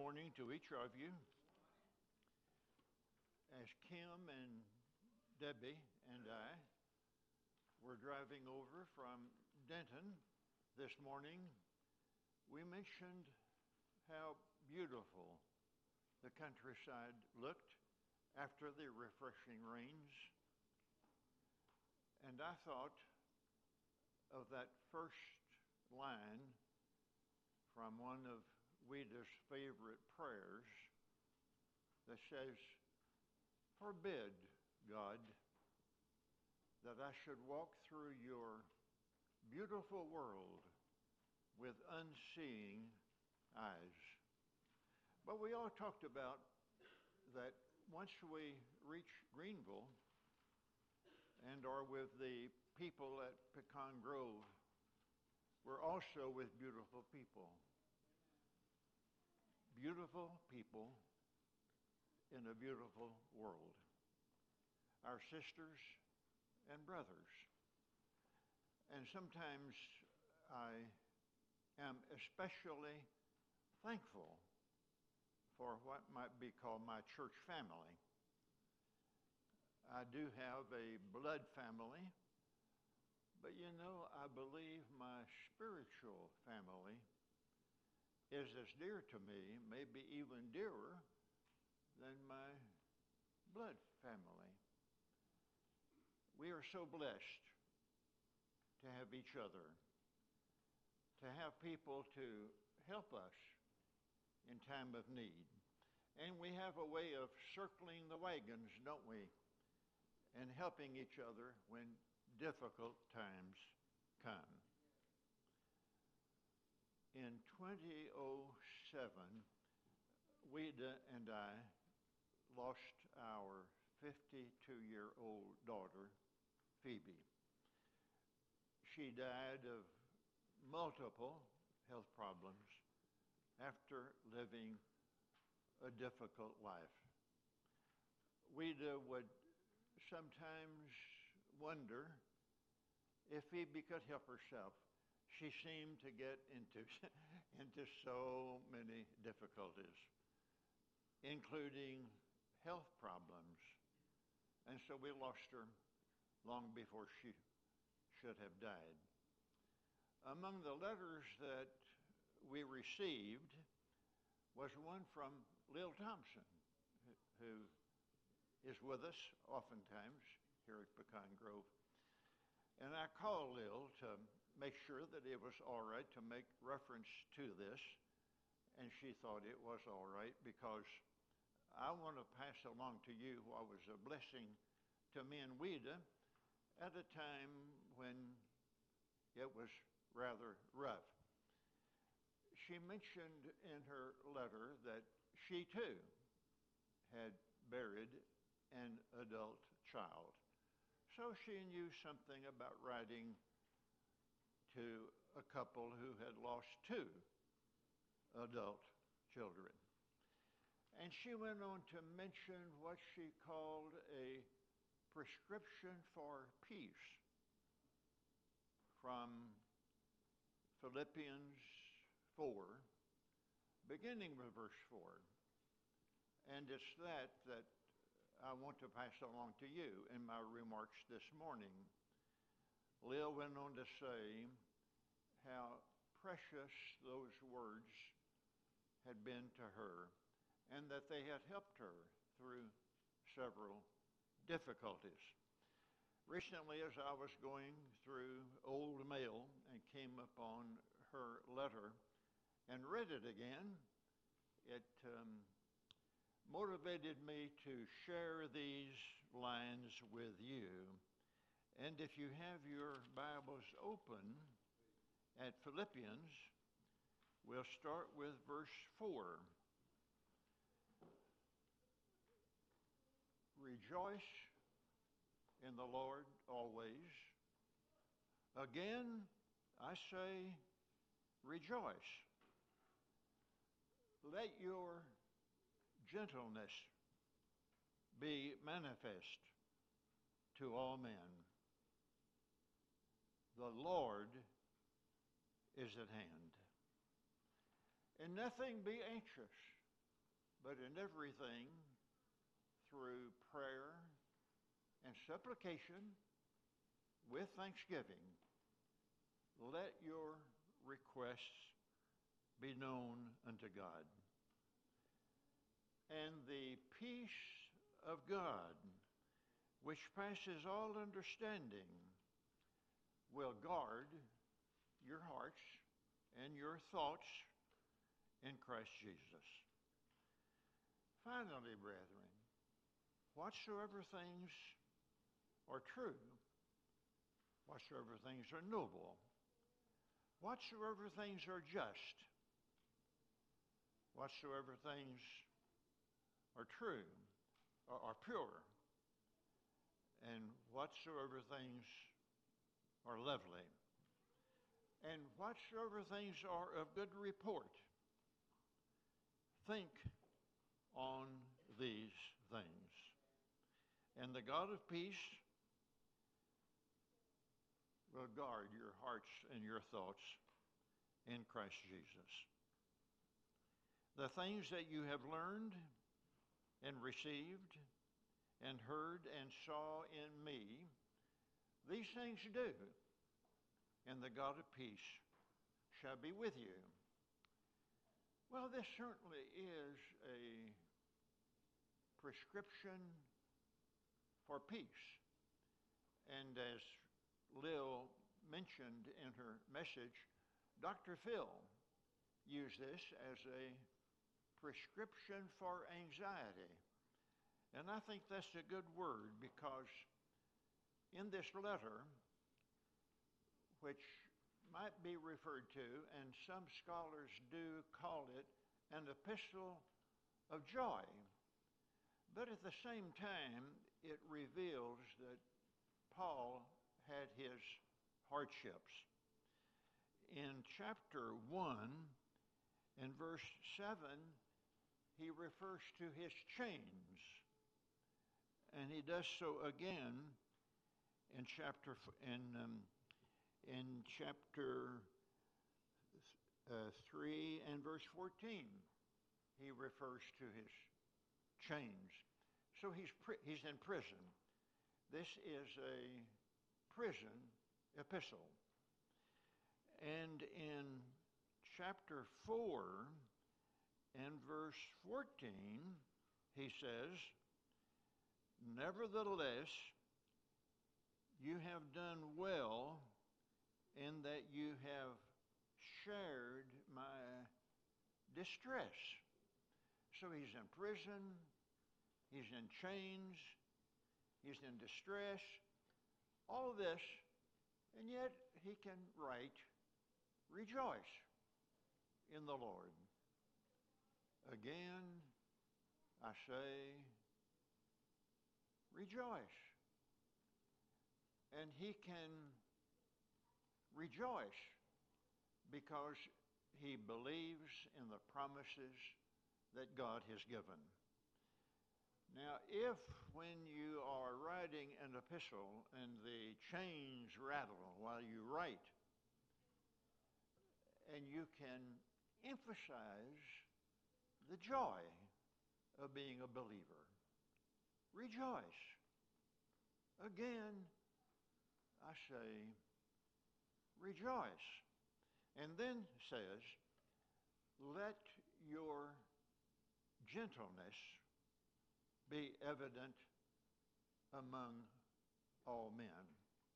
morning to each of you. As Kim and Debbie and I were driving over from Denton this morning, we mentioned how beautiful the countryside looked after the refreshing rains. And I thought of that first line from one of Ouida's favorite prayers that says, "Forbid, God, that I should walk through your beautiful world with unseeing eyes." But we all talked about that once we reach Greenville and are with the people at Pecan Grove, we're also with beautiful people. Beautiful people in a beautiful world. Our sisters and brothers. And sometimes I am especially thankful for what might be called my church family. I do have a blood family, but I believe my spiritual family is as dear to me, maybe even dearer than my blood family. We are so blessed to have each other, to have people to help us in time of need. And we have a way of circling the wagons, don't we? And helping each other when difficult times come. In 2007, Ouida and I lost our 52-year-old daughter, Phoebe. She died of multiple health problems after living a difficult life. Ouida would sometimes wonder if Phoebe could help herself. She seemed to get into so many difficulties, including health problems. And so we lost her long before she should have died. Among the letters that we received was one from Lil Thompson, who is with us oftentimes here at Pecan Grove. And I called Lil to make sure that it was all right to make reference to this, and she thought it was all right because I want to pass along to you what was a blessing to me and Ouida at a time when it was rather rough. She mentioned in her letter that she too had buried an adult child. So she knew something about writing to a couple who had lost two adult children. And she went on to mention what she called a prescription for peace from Philippians 4, beginning with verse 4. And it's that I want to pass along to you in my remarks this morning. Lil went on to say how precious those words had been to her and that they had helped her through several difficulties. Recently, as I was going through old mail and came upon her letter and read it again, it motivated me to share these lines with you. And if you have your Bibles open at Philippians, we'll start with verse 4. Rejoice in the Lord always. Again, I say, rejoice. Let your gentleness be manifest to all men. The Lord is at hand. In nothing be anxious, but in everything, through prayer and supplication with thanksgiving, let your requests be known unto God. And the peace of God, which passes all understanding, will guard your hearts and your thoughts in Christ Jesus. Finally, brethren, whatsoever things are true, whatsoever things are noble, whatsoever things are just, whatsoever things are true, are pure, and whatsoever things are lovely, and whatsoever things are of good report, think on these things. And the God of peace will guard your hearts and your thoughts in Christ Jesus. The things that you have learned and received and heard and saw in me, these things do, and the God of peace shall be with you. Well, this certainly is a prescription for peace. And as Lil mentioned in her message, Dr. Phil used this as a prescription for anxiety. And I think that's a good word, because in this letter, which might be referred to, and some scholars do call it, an epistle of joy. But at the same time, it reveals that Paul had his hardships. In chapter 1, in verse 7, he refers to his chains. And he does so again in chapter 3 and verse 14. He refers to his chains. So he's in prison. This is a prison epistle. And in chapter 4 and verse 14, he says, "Nevertheless, you have done well in that you have shared my distress." So he's in prison, he's in chains, he's in distress, all of this, and yet he can write, "Rejoice in the Lord." Again, I say, rejoice. And he can rejoice because he believes in the promises that God has given. Now, if when you are writing an epistle and the chains rattle while you write, and you can emphasize the joy of being a believer, rejoice. Again, I say, rejoice. And then says, let your gentleness be evident among all men.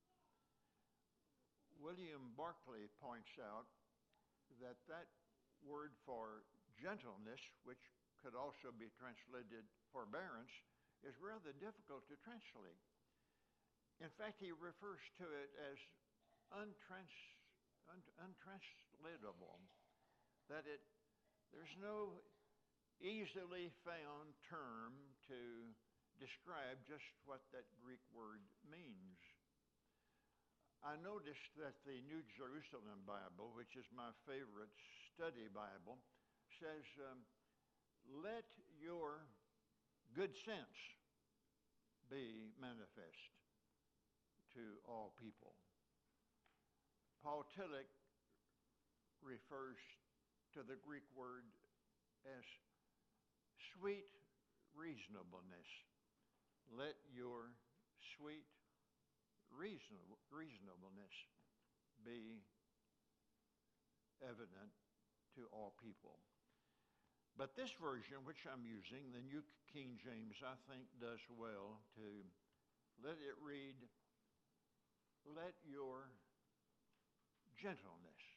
William Barclay points out that word for gentleness, which could also be translated forbearance, is rather difficult to translate. In fact, he refers to it as untranslatable, that there's no easily found term to describe just what that Greek word means. I noticed that the New Jerusalem Bible, which is my favorite study Bible, says, let your good sense be manifest to all people. Paul Tillich refers to the Greek word as sweet reasonableness. Let your sweet reasonableness be evident to all people. But this version, which I'm using, the New King James, I think does well to let it read, let your gentleness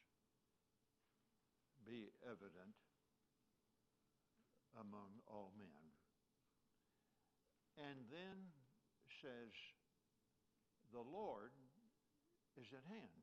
be evident among all men. And then says, the Lord is at hand.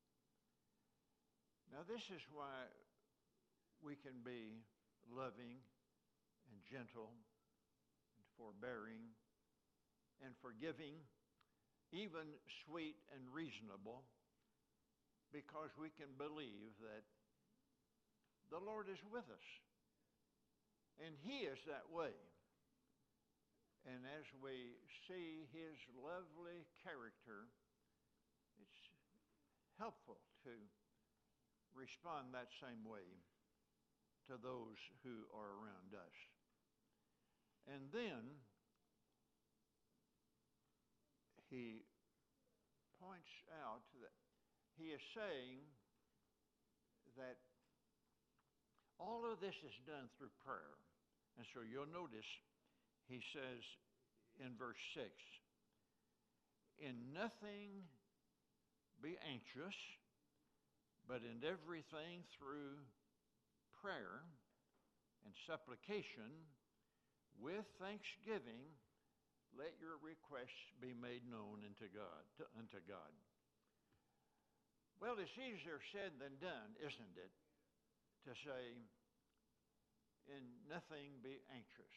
Now this is why we can be loving and gentle and forbearing and forgiving, even sweet and reasonable, because we can believe that the Lord is with us. And He is that way. And as we see His lovely character, it's helpful to respond that same way to those who are around us. And then he points out that he is saying that all of this is done through prayer. And so you'll notice he says in verse 6, in nothing be anxious, but in everything through prayer and supplication with thanksgiving, let your requests be made known unto God. Well, it's easier said than done, isn't it, to say, in nothing be anxious.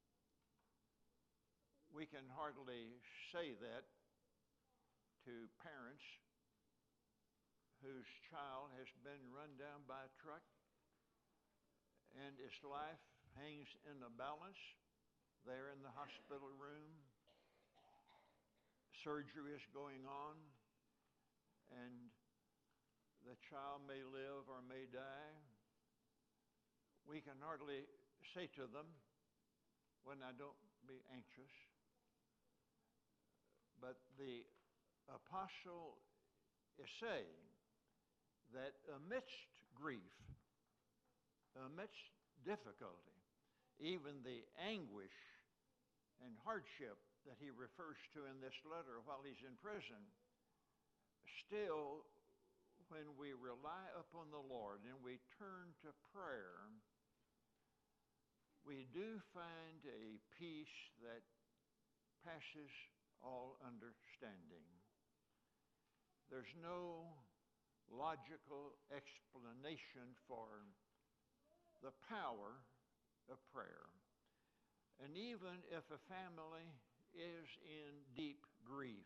We can hardly say that to parents whose child has been run down by a truck and its life hangs in the balance there in the hospital room. Surgery is going on, and the child may live or may die. We can hardly say to them, well, now don't be anxious. But the apostle is saying that amidst grief, amidst difficulty, even the anguish and hardship that he refers to in this letter while he's in prison, still, when we rely upon the Lord and we turn to prayer, we do find a peace that passes all understanding. There's no logical explanation for the power of prayer. And even if a family is in deep grief,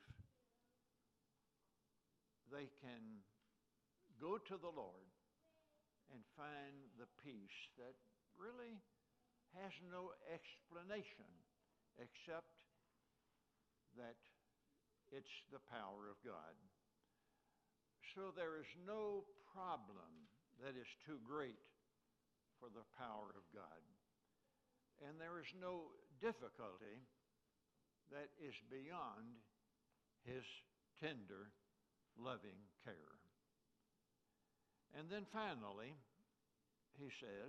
they can go to the Lord and find the peace that really has no explanation except that it's the power of God. So there is no problem that is too great for the power of God. And there is no difficulty that is beyond His tender, loving care. And then finally, he says,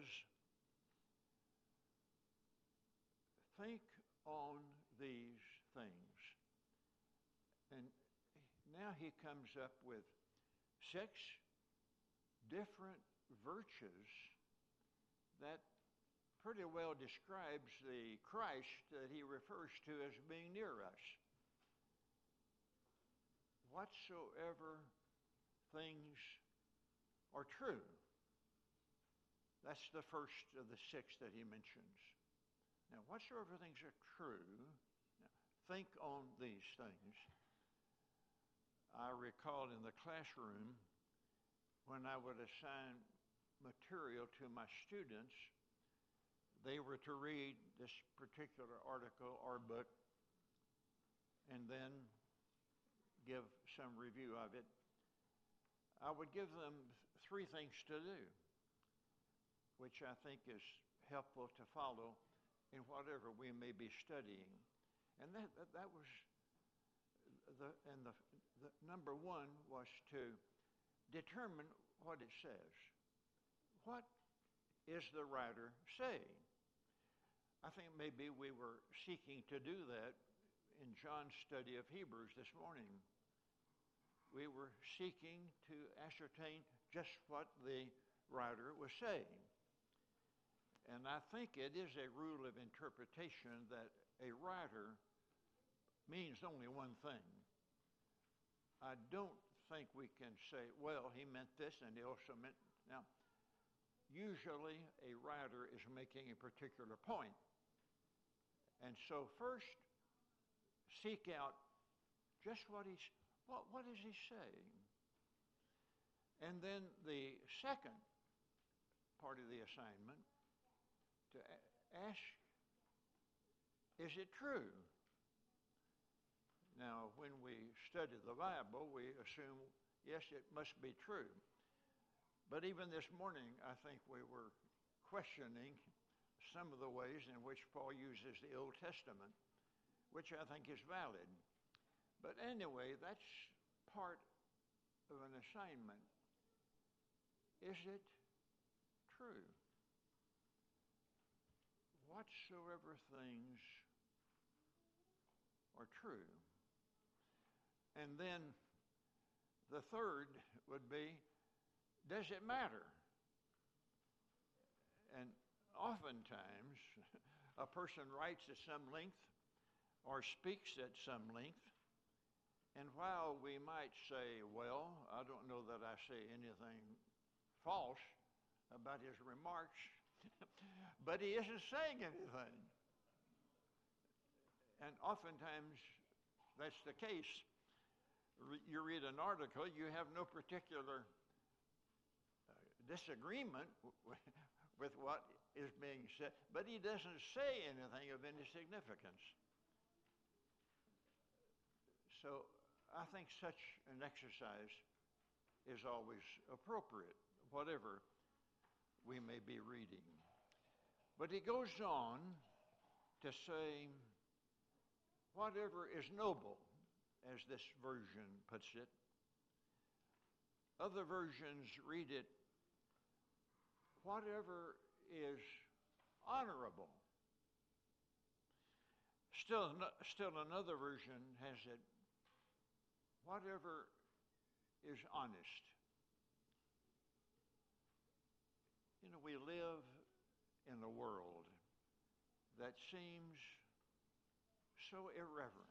think on these things. And now he comes up with 6 different virtues that pretty well describes the Christ that he refers to as being near us. Whatsoever things are true. That's the first of the 6 that he mentions. Now, whatsoever things are true, now, think on these things. I recall in the classroom when I would assign material to my students, they were to read this particular article or book and then give some review of it. I would give them 3 things to do, which I think is helpful to follow in whatever we may be studying. And that was the number one was to determine what it says. What is the writer saying? I think maybe we were seeking to do that in John's study of Hebrews this morning. We were seeking to ascertain just what the writer was saying. And I think it is a rule of interpretation that a writer means only one thing. I don't think we can say, well, he meant this and he also meant... Now, usually a writer is making a particular point. And so first, seek out just what is he saying? And then the second part of the assignment, to ask, is it true? Now, when we study the Bible, we assume, yes, it must be true. But even this morning, I think we were questioning some of the ways in which Paul uses the Old Testament, which I think is valid. But anyway, that's part of an assignment. Is it true? Whatsoever things are true. And then the third would be, does it matter? And oftentimes, a person writes at some length or speaks at some length, and while we might say, well, I don't know that I say anything false about his remarks, but he isn't saying anything. And oftentimes, that's the case. You read an article, you have no particular disagreement with what is being said, but he doesn't say anything of any significance. So I think such an exercise is always appropriate, whatever we may be reading. But he goes on to say, whatever is noble, as this version puts it. Other versions read it, whatever is honorable. Still another version has it, whatever is honest. You know, we live in a world that seems so irreverent.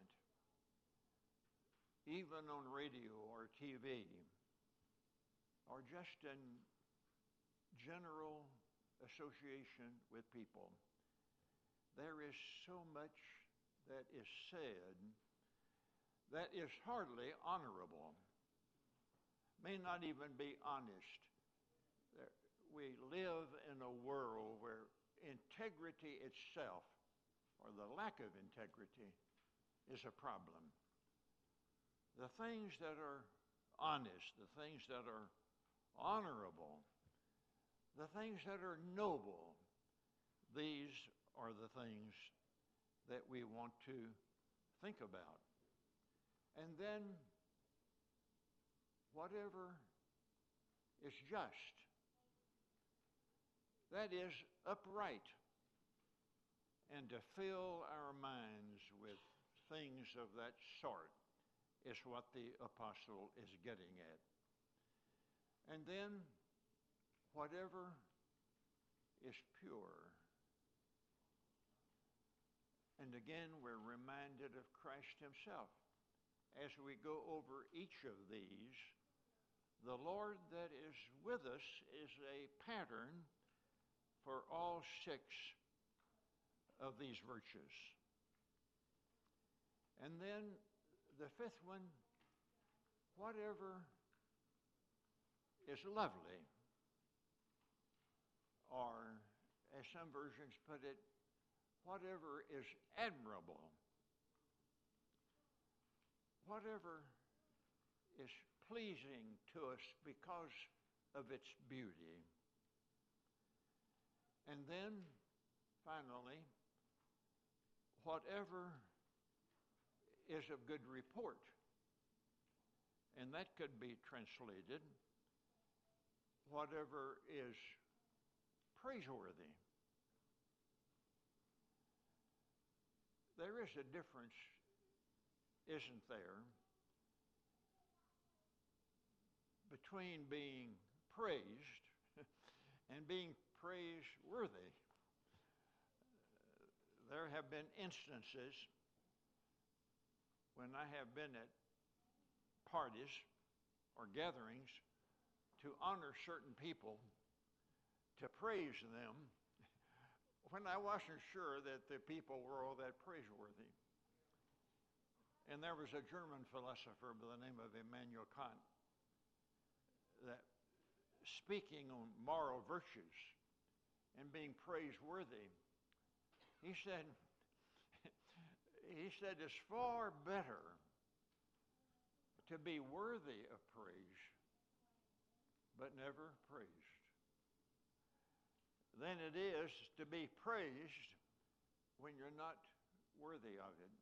Even on radio or TV, or just in general association with people, there is so much that is said that is hardly honorable, may not even be honest. We live in a world where integrity itself, or the lack of integrity, is a problem. The things that are honest, the things that are honorable, the things that are noble, these are the things that we want to think about. And then, whatever is just, that is upright, and to fill our minds with things of that sort is what the apostle is getting at. And then, whatever is pure. And again, we're reminded of Christ himself. As we go over each of these, the Lord that is with us is a pattern for all six of these virtues. And then the fifth one, whatever is lovely, or as some versions put it, whatever is admirable, whatever is pleasing to us because of its beauty. And then, finally, whatever is of good report. And that could be translated, whatever is praiseworthy. There is a difference, isn't there, between being praised and being praiseworthy. There have been instances when I have been at parties or gatherings to honor certain people, to praise them, when I wasn't sure that the people were all that praiseworthy. And there was a German philosopher by the name of Immanuel Kant that, speaking on moral virtues and being praiseworthy, he said, it's far better to be worthy of praise, but never praised, than it is to be praised when you're not worthy of it.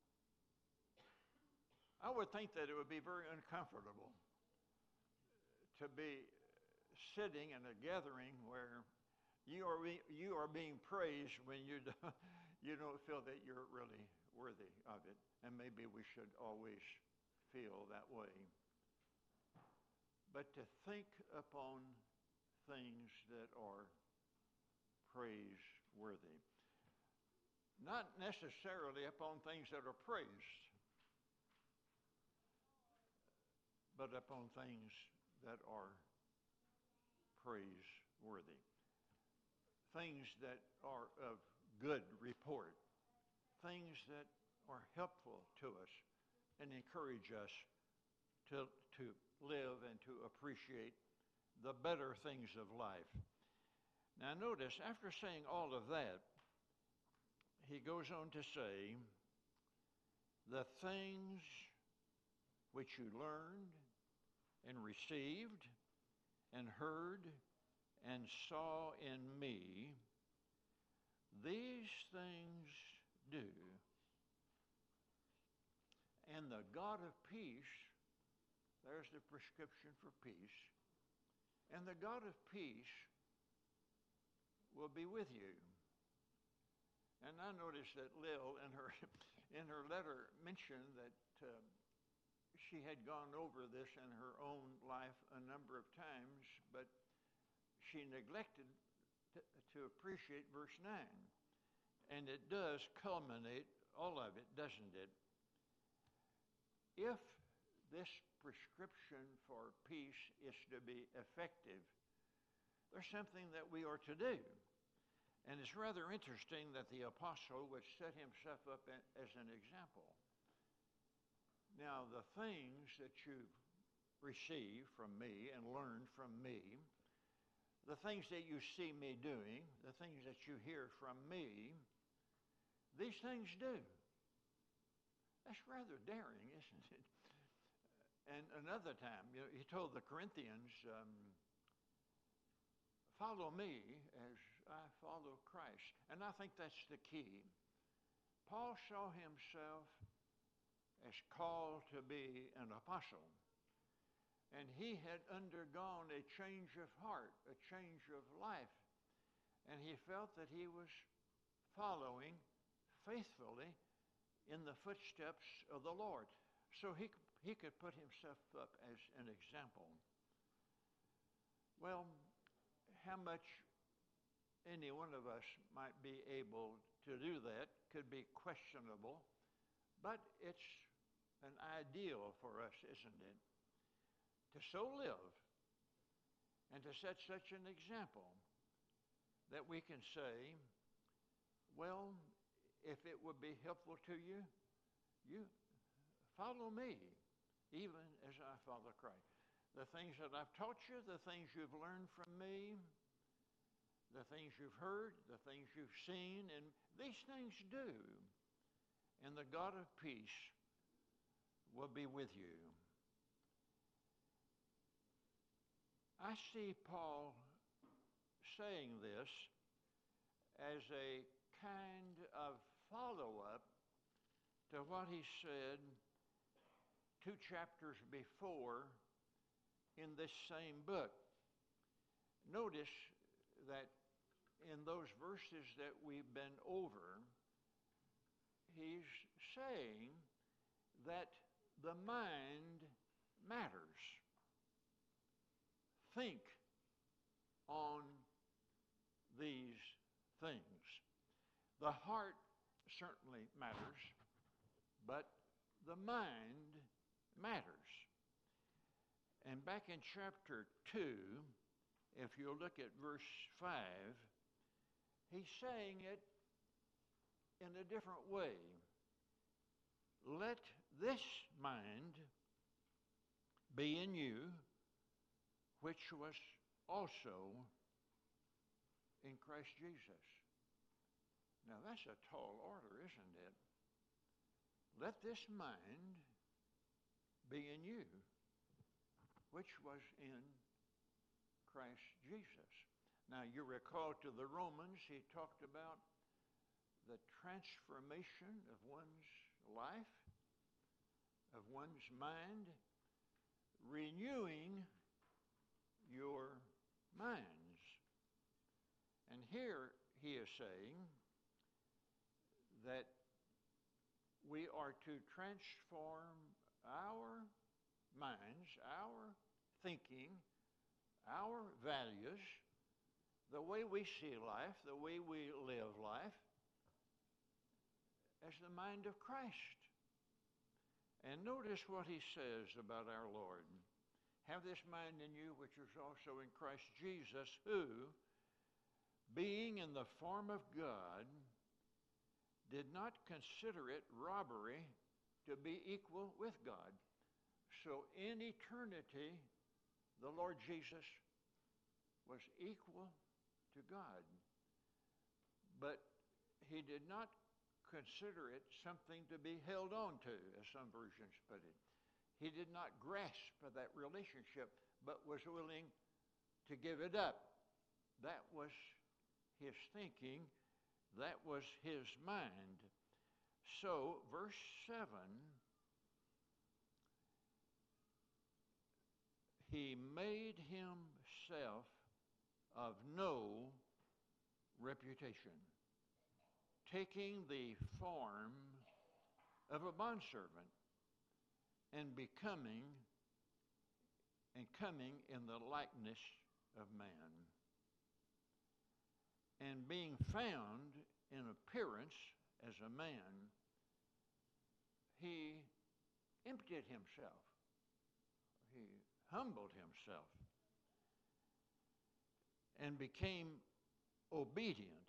I would think that it would be very uncomfortable to be sitting in a gathering where you are being praised when you don't feel that you're really worthy of it. And maybe we should always feel that way. But to think upon things that are praiseworthy. Not necessarily upon things that are praised, but upon things that are praiseworthy. Things that are of good report. Things that are helpful to us and encourage us to live and to appreciate the better things of life. Now notice, after saying all of that, he goes on to say, the things which you learned and received and heard and saw in me, these things do. And the God of peace, there's the prescription for peace, and the God of peace will be with you. And I noticed that Lil in her letter mentioned that she had gone over this in her own life a number of times, but she neglected to appreciate verse 9. And it does culminate, all of it, doesn't it? If this prescription for peace is to be effective, there's something that we are to do. And it's rather interesting that the apostle would set himself up as an example. Now, the things that you've received from me and learned from me, the things that you see me doing, the things that you hear from me, these things do. That's rather daring, isn't it? And another time, he told the Corinthians, follow me as I follow Christ. And I think that's the key. Paul saw himself as called to be an apostle. And he had undergone a change of heart, a change of life. And he felt that he was following faithfully in the footsteps of the Lord. So he could put himself up as an example. Well, how much any one of us might be able to do that could be questionable, but it's an ideal for us, isn't it? To so live and to set such an example that we can say, well, if it would be helpful to you, you follow me, even as I follow Christ. The things that I've taught you, the things you've learned from me, the things you've heard, the things you've seen, and these things do. And the God of peace will be with you. I see Paul saying this as a kind of follow-up to what he said 2 chapters before in this same book. Notice that in those verses that we've been over, he's saying that the mind matters. Think on these things. The heart certainly matters, but the mind matters. And back in chapter 2, if you look at verse 5, he's saying it in a different way. Let this mind be in you, which was also in Christ Jesus. Now that's a tall order, isn't it? Let this mind be in you, which was in Christ Jesus. Now you recall to the Romans, he talked about the transformation of one's life, of one's mind, renewing your minds. And here he is saying that we are to transform our minds, our thinking, our values, the way we see life, the way we live life, as the mind of Christ. And notice what he says about our Lord. Have this mind in you, which is also in Christ Jesus, who, being in the form of God, did not consider it robbery to be equal with God. So in eternity, the Lord Jesus was equal to God. But he did not consider it something to be held on to, as some versions put it. He did not grasp that relationship, but was willing to give it up. That was his thinking. That was his mind. So, verse 7, he made himself of no reputation, taking the form of a bondservant and coming in the likeness of man. And being found in appearance as a man, he emptied himself. He humbled himself and became obedient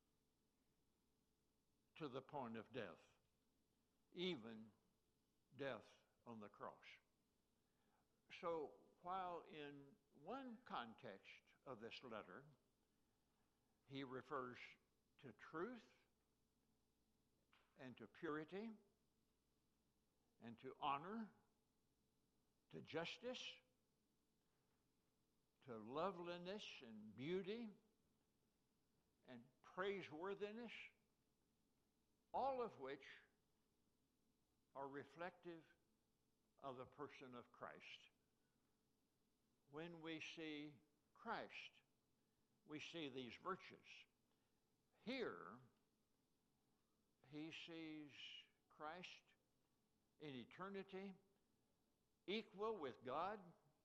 to the point of death, even death on the cross. So while in one context of this letter, he refers to truth and to purity and to honor, to justice, to loveliness and beauty and praiseworthiness, all of which are reflective of the person of Christ. When we see Christ, we see these virtues. Here, he sees Christ in eternity, equal with God,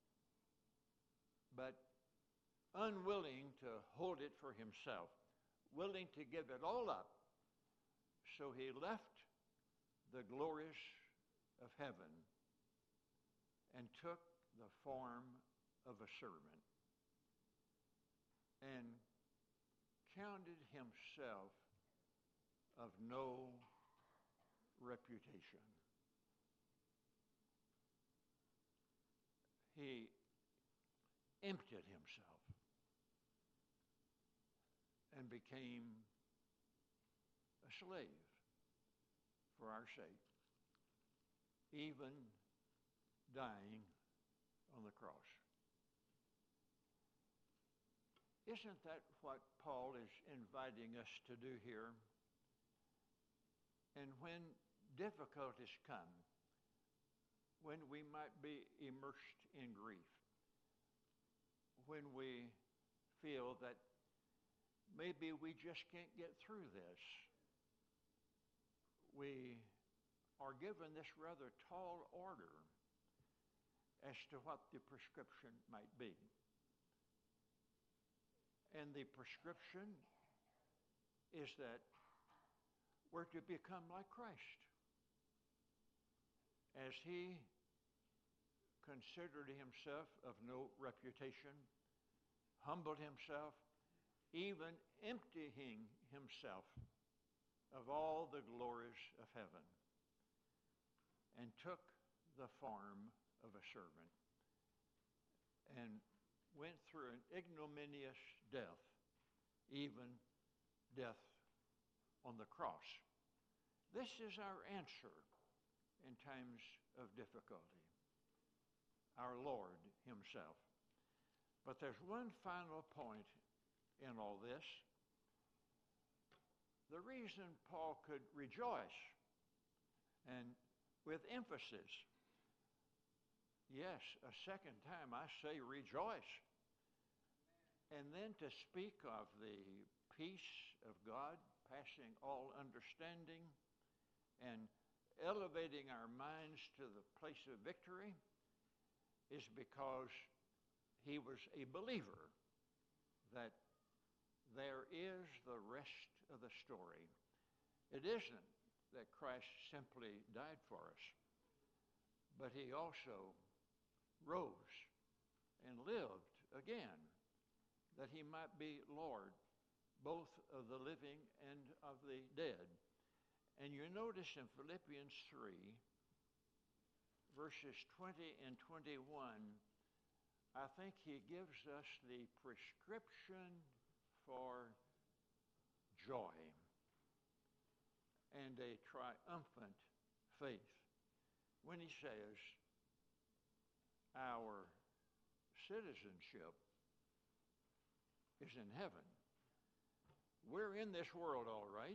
but unwilling to hold it for himself, willing to give it all up. So he left the glories of heaven and took the form of a servant and counted himself of no reputation. He emptied himself and became a slave for our sake, even dying on the cross. Isn't that what Paul is inviting us to do here? And when difficulties come, when we might be immersed in grief, when we feel that maybe we just can't get through this, we are given this rather tall order as to what the prescription might be. And the prescription is that we're to become like Christ. As he considered himself of no reputation, humbled himself, even emptying himself of all the glories of heaven, and took the form of a servant and went through an ignominious death, even death on the cross. This is our answer in times of difficulty, our Lord himself. But there's one final point in all this. The reason Paul could rejoice, and with emphasis, yes, a second time I say rejoice, and then to speak of the peace of God passing all understanding and elevating our minds to the place of victory is because he was a believer that there is the rest of the story. It isn't that Christ simply died for us, but he also rose and lived again, that he might be Lord, both of the living and of the dead. And you notice in Philippians 3, verses 20 and 21, I think he gives us the prescription for joy and a triumphant faith when he says our citizenship is in heaven. We're in this world, all right,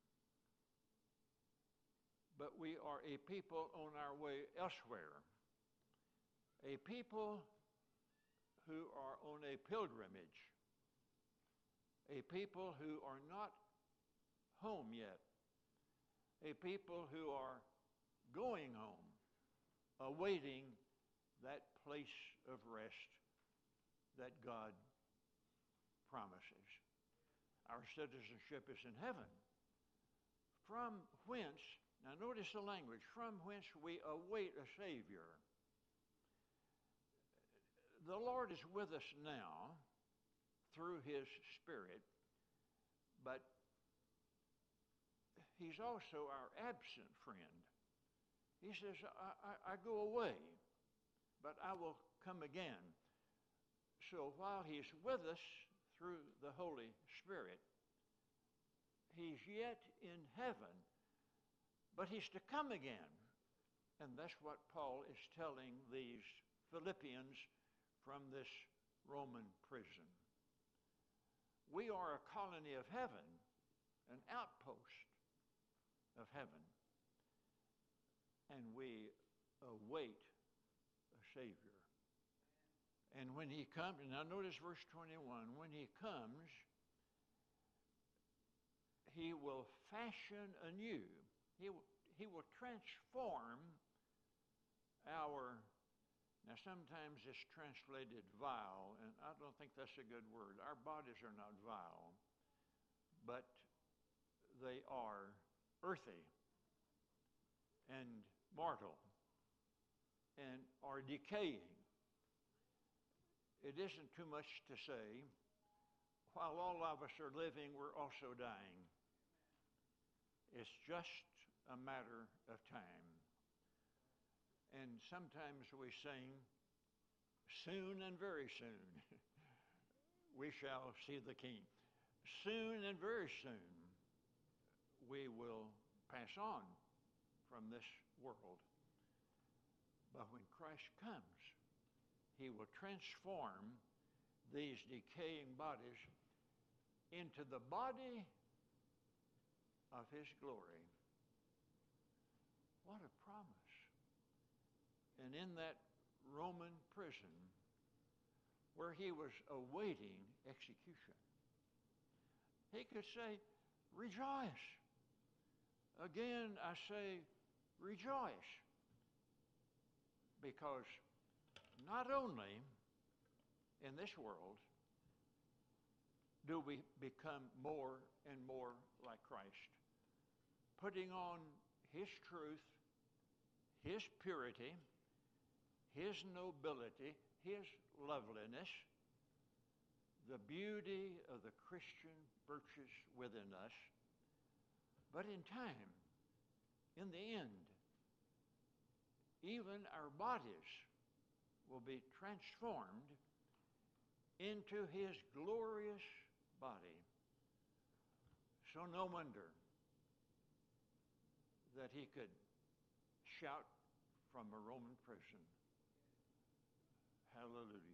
but we are a people on our way elsewhere, a people who are on a pilgrimage, a people who are not home yet, a people who are going home, awaiting that place of rest that God promises. Our citizenship is in heaven, from whence, now notice the language, from whence we await a Savior. The Lord is with us now through his Spirit, but he's also our absent friend. He says, I go away, but I will come again. So while he's with us through the Holy Spirit, he's yet in heaven, but he's to come again. And that's what Paul is telling these Philippians from this Roman prison. We are a colony of heaven, an outpost of heaven, and we await a Savior. And when he comes, and now notice verse 21, when he comes, he will fashion anew. He will transform our, now sometimes it's translated vile, and I don't think that's a good word. Our bodies are not vile, but they are earthy and mortal and are decaying. It isn't too much to say, while all of us are living, we're also dying. It's just a matter of time. And sometimes we sing, soon and very soon, we shall see the King. Soon and very soon, we will pass on from this world. But when Christ comes, he will transform these decaying bodies into the body of his glory. What a promise. And in that Roman prison where he was awaiting execution, he could say, rejoice. Again, I say, rejoice. Because not only in this world do we become more and more like Christ, putting on His truth, His purity, His nobility, His loveliness, the beauty of the Christian virtues within us, but in time, in the end, even our bodies will be transformed into His glorious body. So no wonder that He could shout from a Roman prison, hallelujah.